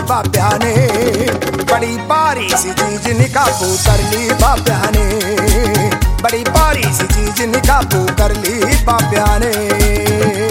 बाब्या ने। बड़ी भारी सी चीज निकाबू कर ली बाब्या ने, बड़ी भारी सी चीज निकाबू कर ली बाब्या ने।